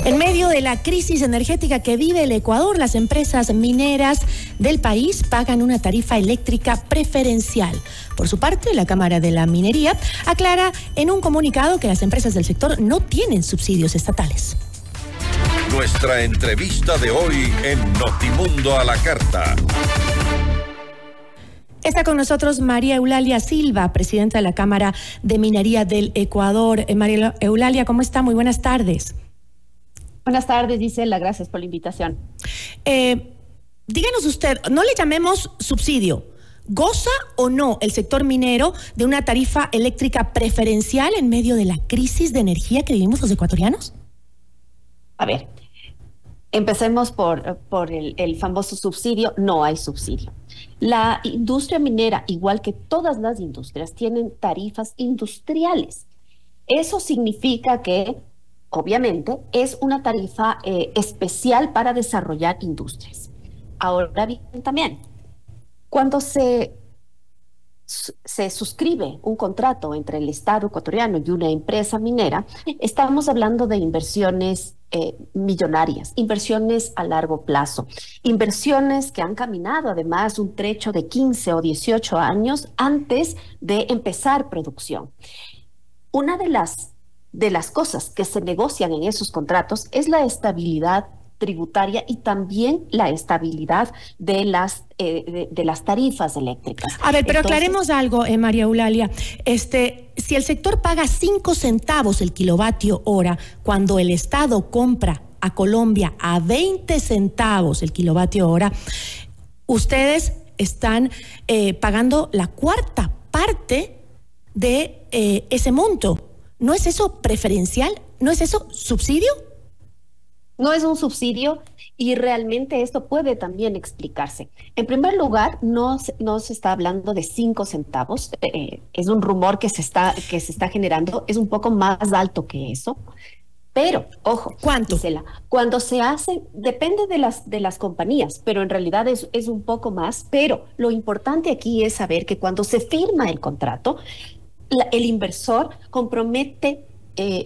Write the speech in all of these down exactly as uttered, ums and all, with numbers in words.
En medio de la crisis energética que vive el Ecuador, las empresas mineras del país pagan una tarifa eléctrica preferencial. Por su parte, la Cámara de la Minería aclara en un comunicado que las empresas del sector no tienen subsidios estatales. Nuestra entrevista de hoy en Notimundo a la Carta. Está con nosotros María Eulalia Silva, presidenta de la Cámara de Minería del Ecuador. Eh, María Eulalia, ¿cómo está? Muy buenas tardes. Buenas tardes, Gisela. Gracias por la invitación. Eh, díganos usted, no le llamemos subsidio. ¿Goza o no el sector minero de una tarifa eléctrica preferencial en medio de la crisis de energía que vivimos los ecuatorianos? A ver, empecemos por, por el, el famoso subsidio. No hay subsidio. La industria minera, igual que todas las industrias, tienen tarifas industriales. Eso significa que, obviamente, es una tarifa eh, especial para desarrollar industrias. Ahora bien, también, cuando se, se suscribe un contrato entre el Estado ecuatoriano y una empresa minera, estamos hablando de inversiones eh, millonarias, inversiones a largo plazo, inversiones que han caminado además un trecho de quince o dieciocho años antes de empezar producción. Una de las, de las cosas que se negocian en esos contratos es la estabilidad tributaria y también la estabilidad de las eh, de, de las tarifas eléctricas. A ver, pero Entonces, aclaremos algo, eh, María Eulalia. Este, si el sector paga cinco centavos el kilovatio hora cuando el Estado compra a Colombia a veinte centavos el kilovatio hora, ustedes están eh, pagando la cuarta parte de eh, ese monto. ¿No es eso preferencial? ¿No es eso subsidio? No es un subsidio y realmente esto puede también explicarse. En primer lugar, no, no se está hablando de cinco centavos. Eh, es un rumor que se, está, que se está generando. Es un poco más alto que eso. Pero, ojo, ¿cuánto? Gisela, cuando se hace, depende de las, de las compañías, pero en realidad es, es un poco más. Pero lo importante aquí es saber que cuando se firma el contrato, la, el inversor compromete Eh,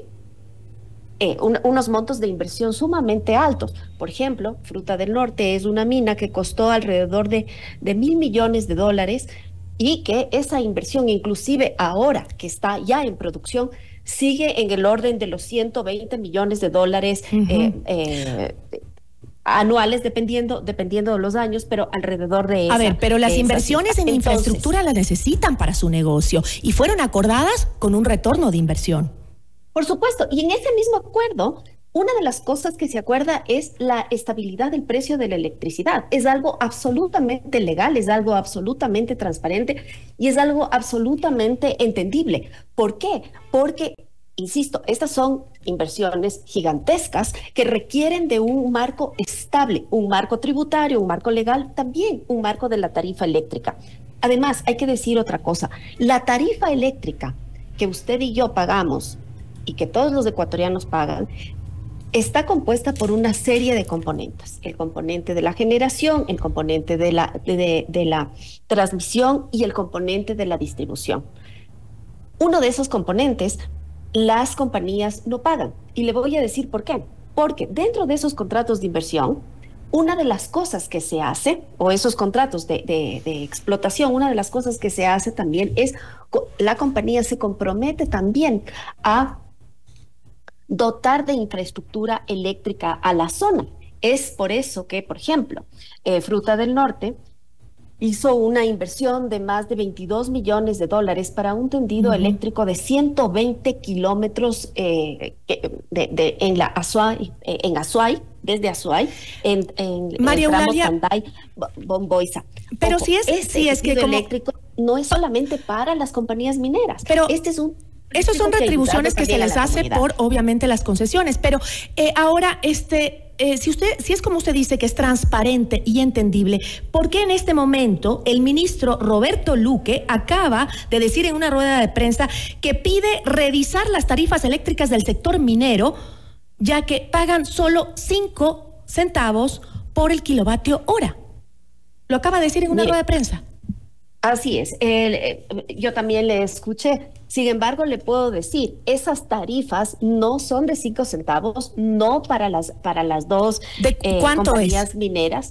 Eh, un, unos montos de inversión sumamente altos. Por ejemplo, Fruta del Norte es una mina que costó alrededor de, de mil millones de dólares y que esa inversión, inclusive ahora que está ya en producción, sigue en el orden de los ciento veinte millones de dólares uh-huh. eh, eh, anuales, dependiendo, dependiendo de los años, pero alrededor de eso. A ver, pero las inversiones en Entonces, infraestructura las necesitan para su negocio y fueron acordadas con un retorno de inversión. Por supuesto, y en ese mismo acuerdo, una de las cosas que se acuerda es la estabilidad del precio de la electricidad. Es algo absolutamente legal, es algo absolutamente transparente y es algo absolutamente entendible. ¿Por qué? Porque, insisto, estas son inversiones gigantescas que requieren de un marco estable, un marco tributario, un marco legal, también un marco de la tarifa eléctrica. Además, hay que decir otra cosa. La tarifa eléctrica que usted y yo pagamos y que todos los ecuatorianos pagan, está compuesta por una serie de componentes. El componente de la generación, el componente de la, de, de la transmisión y el componente de la distribución. Uno de esos componentes, las compañías no pagan. Y le voy a decir por qué. Porque dentro de esos contratos de inversión, una de las cosas que se hace, o esos contratos de, de, de explotación, una de las cosas que se hace también es, la compañía se compromete también a dotar de infraestructura eléctrica a la zona. Es por eso que, por ejemplo, eh, Fruta del Norte hizo una inversión de más de veintidós millones de dólares para un tendido uh-huh. eléctrico de ciento veinte kilómetros eh, de, de, en la Azuay, eh, en Azuay, desde Azuay, en, en María el tramo Eulalia, Canday, Bomboiza. Pero Ojo, si es, este si es que como eléctrico no es solamente para las compañías mineras. Pero este es un Esas son retribuciones que se les hace por, obviamente, las concesiones. Pero eh, ahora, este, eh, si usted, si es como usted dice, que es transparente y entendible, ¿por qué en este momento el ministro Roberto Luque acaba de decir en una rueda de prensa que pide revisar las tarifas eléctricas del sector minero, ya que pagan solo cinco centavos por el kilovatio hora? Lo acaba de decir en una Mire, rueda de prensa. Así es, el, eh, yo también le escuché. Sin embargo, le puedo decir, esas tarifas no son de cinco centavos, no para las, para las dos ¿De eh, cuánto compañías es? mineras.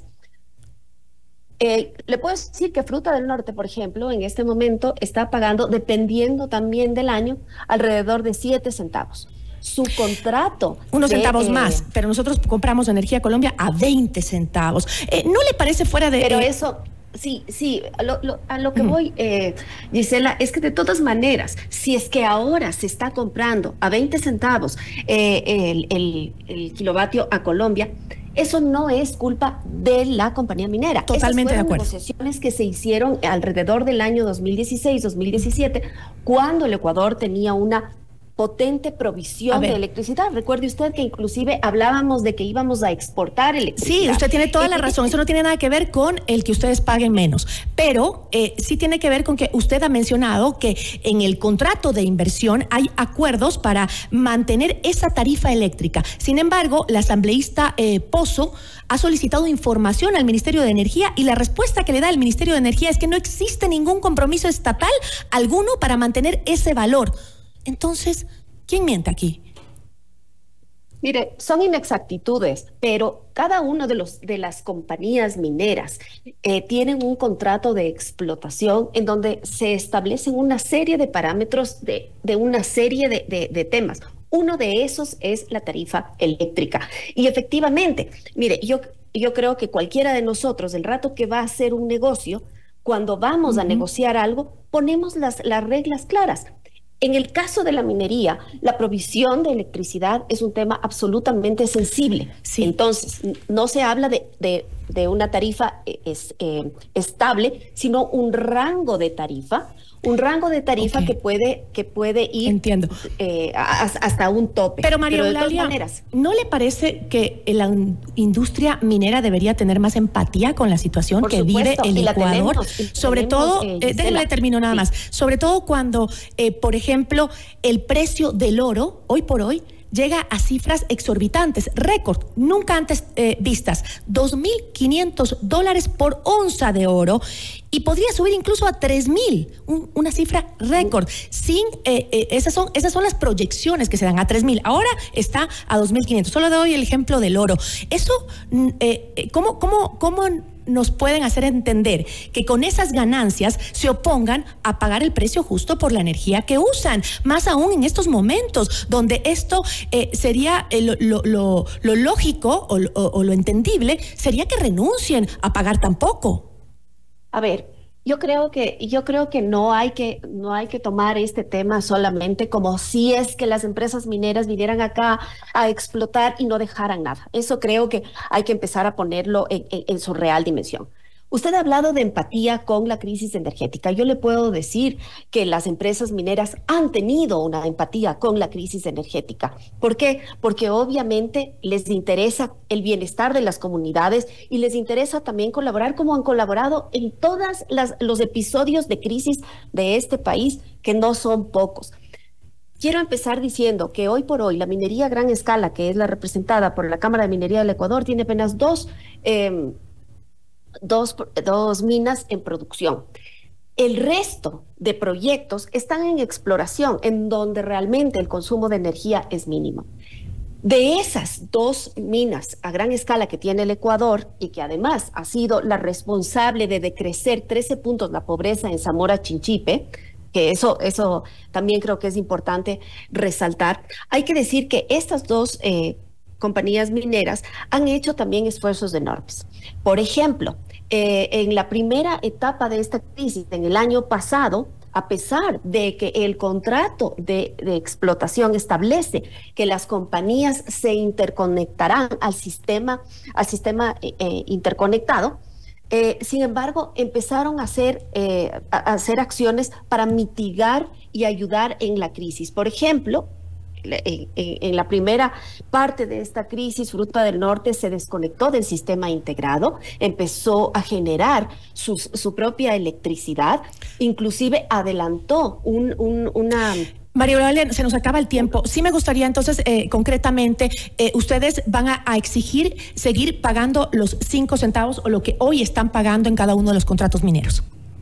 Eh, le puedo decir que Fruta del Norte, por ejemplo, en este momento está pagando, dependiendo también del año, alrededor de siete centavos. Su contrato Unos de, centavos eh, más, pero nosotros compramos Energía Colombia a veinte centavos. Eh, ¿No le parece fuera de...? Pero eh, eso, sí, sí, a lo, lo- a lo que Ujú. voy, eh, Gisela, es que de todas maneras, si es que ahora se está comprando a veinte centavos eh, el, el- el kilovatio a Colombia, eso no es culpa de la compañía minera. Totalmente de Esas fueron acuerdo. negociaciones que se hicieron alrededor del año dos mil dieciséis, dos mil diecisiete, cuando el Ecuador tenía una potente A provisión de ver. electricidad. Recuerde usted que inclusive hablábamos de que íbamos a exportar electricidad. Sí, usted tiene toda la En razón. Eso no tiene nada que ver con el que ustedes paguen menos, pero eh, sí tiene que ver con que usted ha mencionado que en el contrato de inversión hay acuerdos para mantener esa tarifa eléctrica. Sin embargo, la asambleísta eh, Pozo ha solicitado información al Ministerio de Energía y la respuesta que le da el Ministerio de Energía es que no existe ningún compromiso estatal alguno para mantener ese valor. Entonces, ¿quién miente aquí? Mire, son inexactitudes, pero cada una de los de las compañías mineras eh, tienen un contrato de explotación en donde se establecen una serie de parámetros de, de una serie de, de, de temas. Uno de esos es la tarifa eléctrica. Y efectivamente, mire, yo, yo creo que cualquiera de nosotros, el rato que va a hacer un negocio, cuando vamos a Ujú. negociar algo, ponemos las, las reglas claras. En el caso de la minería, la provisión de electricidad es un tema absolutamente sensible. Sí. Entonces, n- no se habla de, de- de una tarifa eh, es, eh, estable, sino un rango de tarifa, un rango de tarifa Ok. que puede, que puede ir Entiendo. eh, a- a- hasta un tope. Pero María de todas Eulalia, maneras, ¿no le parece que la in- industria minera debería tener más empatía con la situación Por que supuesto, vive el y la Ecuador? tenemos, y la Sobre tenemos, todo, eh, eh, Gisela. déjenme termino nada Sí. más, sobre todo cuando, eh, por ejemplo, el precio del oro, hoy por hoy, llega a cifras exorbitantes, récord, nunca antes eh, vistas, dos mil quinientos dólares por onza de oro y podría subir incluso a tres mil, un, una cifra récord. Sin, eh, eh, esas, son, esas son las proyecciones que se dan a tres mil, ahora está a dos mil quinientos. Solo doy el ejemplo del oro. Eso, mm, eh, eh, ¿cómo, cómo, cómo nos pueden hacer entender que con esas ganancias se opongan a pagar el precio justo por la energía que usan? Más aún en estos momentos donde esto eh, sería eh, lo, lo, lo, lo lógico o, o, o lo entendible sería que renuncien a pagar tan poco. a ver, yo creo que, yo creo que no hay que, no hay que tomar este tema solamente como si es que las empresas mineras vinieran acá a explotar y no dejaran nada. Eso creo que hay que empezar a ponerlo en, en- en su real dimensión. Usted ha hablado de empatía con la crisis energética. Yo le puedo decir que las empresas mineras han tenido una empatía con la crisis energética. ¿Por qué? Porque obviamente les interesa el bienestar de las comunidades y les interesa también colaborar como han colaborado en todos los episodios de crisis de este país, que no son pocos. Quiero empezar diciendo que hoy por hoy la minería a gran escala, que es la representada por la Cámara de Minería del Ecuador, tiene apenas dos... Eh, Dos, dos minas en producción. El resto de proyectos están en exploración, en donde realmente el consumo de energía es mínimo. De esas dos minas a gran escala que tiene el Ecuador y que además ha sido la responsable de decrecer trece puntos la pobreza en Zamora Chinchipe, que eso, eso también creo que es importante resaltar, hay que decir que estas dos eh, compañías mineras han hecho también esfuerzos enormes. Por ejemplo, eh, en la primera etapa de esta crisis, en el año pasado, a pesar de que el contrato de, de explotación establece que las compañías se interconectarán al sistema, al sistema eh, interconectado, eh, sin embargo, empezaron a hacer, eh, a hacer acciones para mitigar y ayudar en la crisis. Por ejemplo, En, en, en la primera parte de esta crisis, Fruta del Norte se desconectó del sistema integrado, empezó a generar su, su propia electricidad, inclusive adelantó un, un, una... María Eulalia, se nos acaba el tiempo. Sí me gustaría entonces, eh, concretamente, eh, ustedes van a, a exigir seguir pagando los cinco centavos o lo que hoy están pagando en cada uno de los contratos mineros.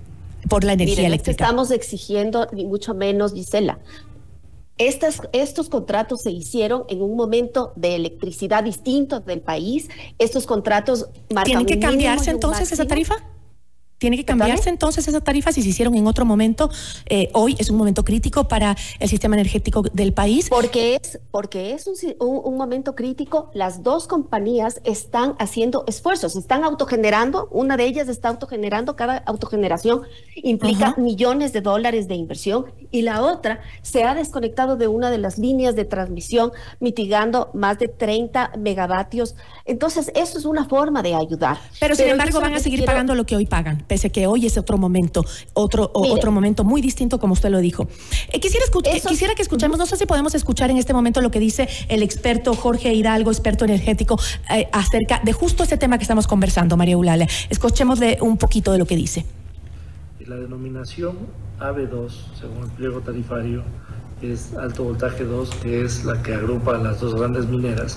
por la energía Miren, eléctrica. No estamos exigiendo, ni mucho menos, Gisela. Estas, estos contratos se hicieron en un momento de electricidad distinto del país. Estos contratos marcan ¿Tienen que un cambiarse mínimo y un entonces máximo. esa tarifa? ¿Tiene que cambiarse entonces esa tarifa si se hicieron en otro momento? Eh, hoy es un momento crítico para el sistema energético del país. Porque es, porque es un, un, un momento crítico. Las dos compañías están haciendo esfuerzos, están autogenerando. Una de ellas está autogenerando. Cada autogeneración implica uh-huh. millones de dólares de inversión, y la otra se ha desconectado de una de las líneas de transmisión, mitigando más de treinta megavatios. Entonces, eso es una forma de ayudar. Pero, sin Pero embargo, van a seguir quiero... pagando lo que hoy pagan, pese que hoy es otro momento, otro, o, otro momento muy distinto, como usted lo dijo. Eh, quisiera, escuch- Eso... quisiera que escuchemos, no sé si podemos escuchar en este momento lo que dice el experto Jorge Hidalgo, experto energético, eh, acerca de justo ese tema que estamos conversando, María Eulalia. Escuchémosle un poquito de lo que dice. La denominación A B dos, según el pliego tarifario, es alto voltaje dos, que es la que agrupa a las dos grandes mineras.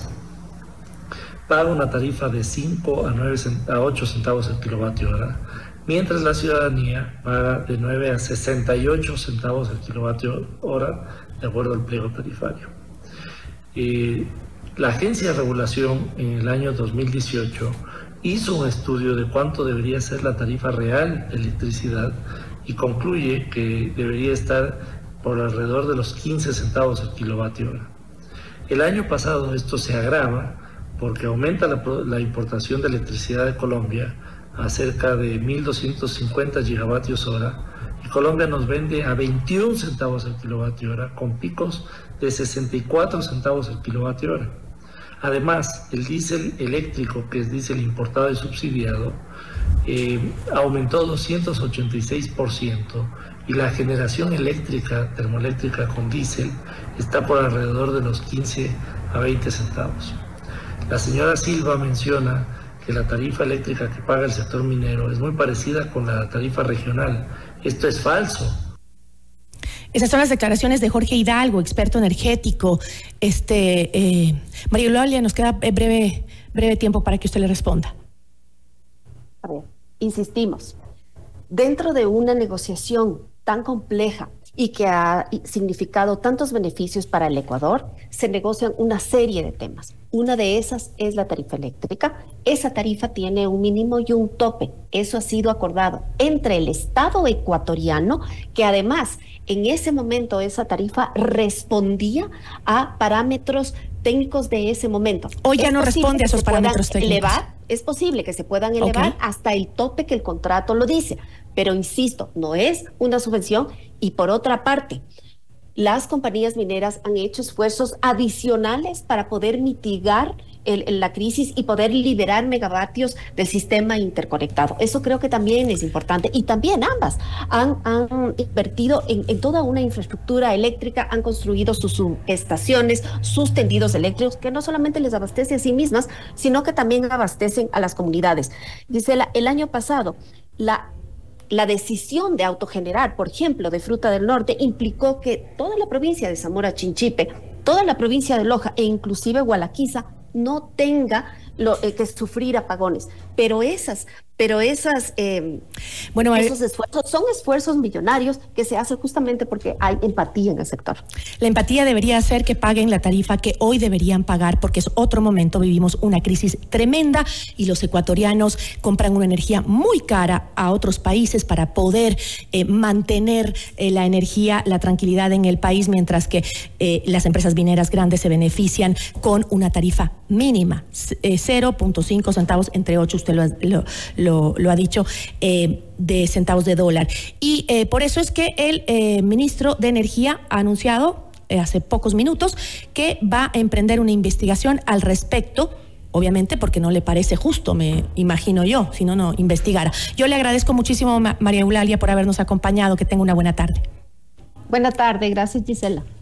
Paga una tarifa de cinco a nueve a ocho centavos el kilovatio hora, mientras la ciudadanía paga de nueve a sesenta y ocho centavos el kilovatio hora, de acuerdo al pliego tarifario. Eh, la Agencia de Regulación en el año dos mil dieciocho hizo un estudio de cuánto debería ser la tarifa real de electricidad y concluye que debería estar por alrededor de los quince centavos el kilovatio hora. El año pasado esto se agrava porque aumenta la, la importación de electricidad de Colombia a cerca de mil doscientos cincuenta gigavatios hora, y Colombia nos vende a veintiún centavos el kilovatio hora, con picos de sesenta y cuatro centavos el kilovatio hora. Además, el diésel eléctrico, que es diésel importado y subsidiado, eh, aumentó doscientos ochenta y seis por ciento, y la generación eléctrica, termoeléctrica con diésel, está por alrededor de los quince a veinte centavos. La señora Silva menciona que la tarifa eléctrica que paga el sector minero es muy parecida con la tarifa regional. Esto es falso. Esas son las declaraciones de Jorge Hidalgo, experto energético. Este, eh, María Eulalia, nos queda breve, breve tiempo para que usted le responda. A ver, insistimos, dentro de una negociación tan compleja y que ha significado tantos beneficios para el Ecuador, se negocian una serie de temas. Una de esas es la tarifa eléctrica. Esa tarifa tiene un mínimo y un tope. Eso ha sido acordado entre el Estado ecuatoriano, que además en ese momento esa tarifa respondía a parámetros técnicos de ese momento. Hoy ya no responde a esos parámetros técnicos. Elevar, es posible que se puedan elevar okay. hasta el tope que el contrato lo dice. Pero insisto, no es una subvención. Y por otra parte, las compañías mineras han hecho esfuerzos adicionales para poder mitigar el, el, la crisis y poder liberar megavatios del sistema interconectado. Eso creo que también es importante. Y también ambas han, han invertido en, en toda una infraestructura eléctrica, han construido sus subestaciones, sus tendidos eléctricos, que no solamente les abastecen a sí mismas, sino que también abastecen a las comunidades. Gisela, el año pasado, la La decisión de autogenerar, por ejemplo, de Fruta del Norte, implicó que toda la provincia de Zamora Chinchipe, toda la provincia de Loja e inclusive Gualaquiza no tenga lo, eh, que sufrir apagones. Pero esas, pero esas, eh, bueno, esos esfuerzos son esfuerzos millonarios que se hacen justamente porque hay empatía en el sector. La empatía debería ser que paguen la tarifa que hoy deberían pagar, porque es otro momento, vivimos una crisis tremenda y los ecuatorianos compran una energía muy cara a otros países para poder eh, mantener eh, la energía, la tranquilidad en el país, mientras que eh, las empresas mineras grandes se benefician con una tarifa mínima, eh, cero punto cinco centavos entre ocho, usted lo, lo, lo, lo ha dicho, eh, de centavos de dólar. Y eh, por eso es que el eh, ministro de Energía ha anunciado eh, hace pocos minutos que va a emprender una investigación al respecto, obviamente porque no le parece justo, me imagino yo, si no, no investigara. Yo le agradezco muchísimo, María Eulalia, por habernos acompañado. Que tenga una buena tarde. Buena tarde, gracias, Gisela.